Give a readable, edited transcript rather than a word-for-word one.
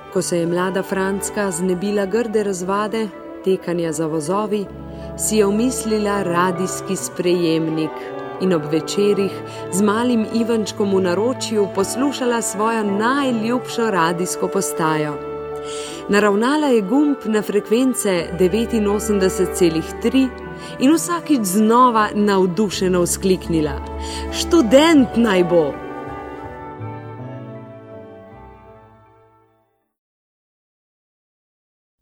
Ko se je mlada Francka znebila grde razvade, tekanja za vozovi, si je omislila radijski sprejemnik in ob večerih z malim Ivančkom v naročju poslušala svojo najljubšo radijsko postajo. Naravnala je gumb na frekvence 89,3 in vsakič znova navdušeno vzkliknila: "Študent naj bo!"